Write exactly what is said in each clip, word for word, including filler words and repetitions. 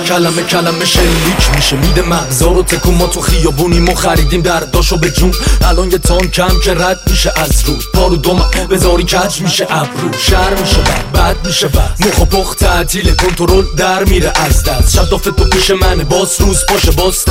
کلمه کلمه شلیک میشه میده مغزا رو تکون. ما تو خیابونیم و خریدیم درداشو به جون. الان یه تان کم که رد میشه از رو پارو دوم بذاری کج میشه ابرو. شهر میشه بد بد میشه بد مخ و پخ تعطیل کنترل در میره از دست. شب دافت تو پیش منه باز روز باشه باز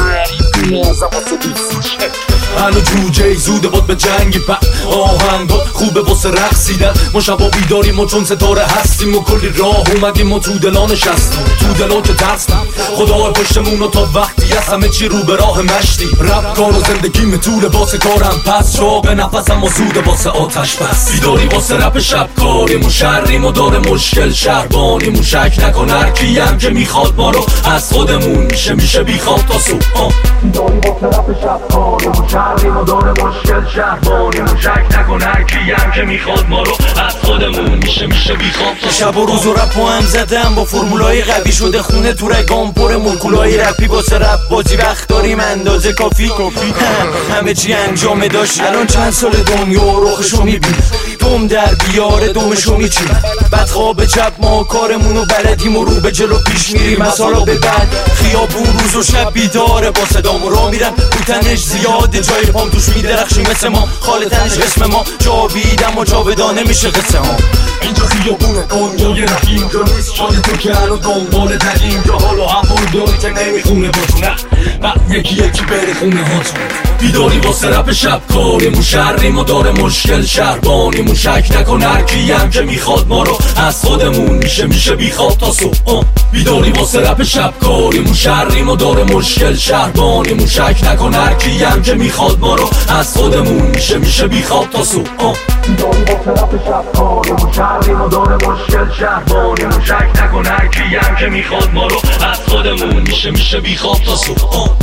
هنو جوجه زوده بود به جنگی پا آهنگا خوبه واسه رقصیدن. ما شبا بیداریم و چون ستاره هستیم و کلی راه اومدیم و تو دلا نشستیم. تو دلا که ترسیم خدا پشتمون و تا وقتی از همه چی رو به راه مشتی. رپ کار و زندگیم طول واسه کارم پس شوق نفسم و زوده واسه آتش بس. بیداری واسه رپ شب کاریم و شریم و داره مشکل شهربانیم و شک نکن هرکیم که میخواد ما رو از خودمون میشه میشه بیخواد تا صبح. بیداری واسه رپ شب کاریم و شریم و داره مشکل شهربانیم و شک نکن هرکیم که میخواد ما رو از خودمون میشه میشه بیخواد تا شب و روز و رپ و هم زدم با فرمولای قوی شده خونه تو رگام پر مولکولای رپی. واسه رپ بازی وقت داریم اندازه کافی کافی همه چی انجام داشت. الان چند سال دنیا رخشو میبینی دوم در بیاره دومشو میچین. بعد خواب چپ ما کارمونو بلدیم و رو به جلو پیش میریم. از حالا به بعد خیابون روز و شب بیداره با صدام را میرم رو تنش زیاده جای پام توش میدرخشی مثل ما. خال تنش اسم ما جاویدم و جاودانه میشه قصه ها. اینجا خیابونه دنیای رپ اینجا نیست جای تو که الان دنبال در اینجا حالا هوایی داری که نمیخونه با تو نه بعد یکی یکی بری خونه هاتون. بیداری واسه رپ شب کاریم و شریم و داره مشکل شهربانیم و شک نکن هرکیم که میخواد ما رو از خودمون میشه میشه بیخواد تا صبح. بیداری واسه رپ شب کاریم و شریم و داره مشکل شهربانیم و شک نکن هرکیم که میخواد ما رو از خودمون میشه میشه بیخواد تا صبح. بیداری واسه رپ شب کاریم و شریم و داره مشکل شهربانیم و شک نکن هرکیم که میخواد ما رو از خودمون میشه میشه بیخواد تا صبح.